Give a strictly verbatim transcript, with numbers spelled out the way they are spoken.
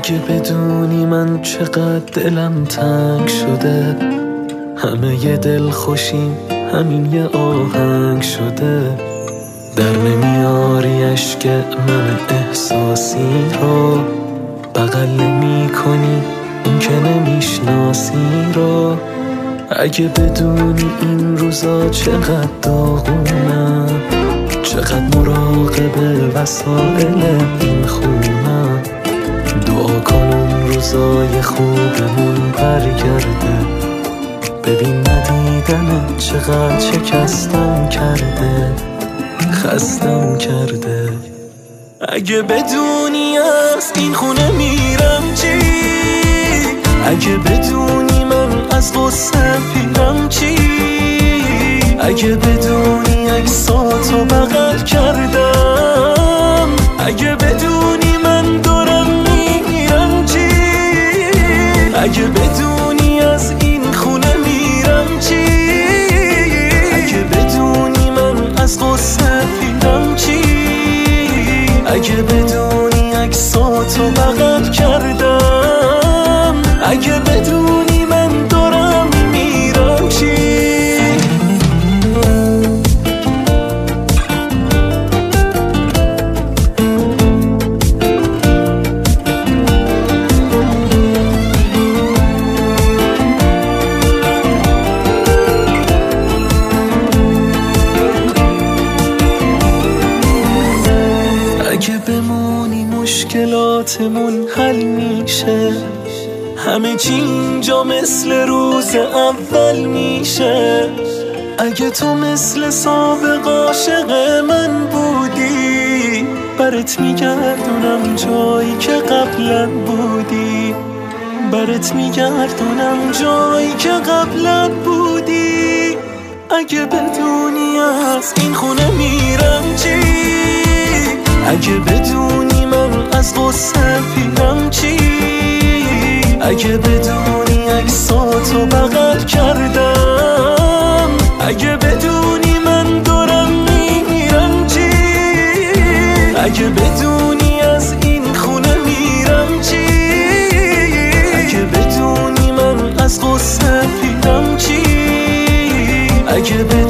اگه بدونی من چقدر دلم تنگ شده، همه ی دل خوشیم همین یه آهنگ شده. در نمیاری اشک من احساسی رو، بغل نمی کنی این که نمیشناسی رو. اگه بدونی این روزا چقدر داغونم، چقدر مراقب وسایل این خونم. دعا کن اون روزای خوبمون برگرده، ببین ندیدن چقدر شکستم کرده، خستم کرده. اگه بدونی از این خونه میرم چی، اگه بدونی من از غصه پیرم چی، اگه بدونی عکساتو بغل کردم، اگه بدونی من دارم میرم چی، اگه بدونی از این خونه میرم چی، اگه بدونی من از غصه پیرم چی، اگه بدونی عکساتو بغل کردم، اگه بدونی من دارم میرم چی. اگه بمونی مشکلاتمون حل میشه، همه چی اینجا مثل روز اول میشه. اگه تو مثل سابق عاشق من بودی، برات میگردونم جایی که قبلا بودی، برات میگردونم جایی که قبلا بودی. اگه بدونی از این خونه میرم چی، اگه بدونی من از غصه پیرم چی، اگه بدونی عکساتو بغل کردم، اگه بدونی من دارم میرم چی، اگه بدونی از این خونه میرم چی، اگه بدونی من از غصه پیرم چی، اگه بدونی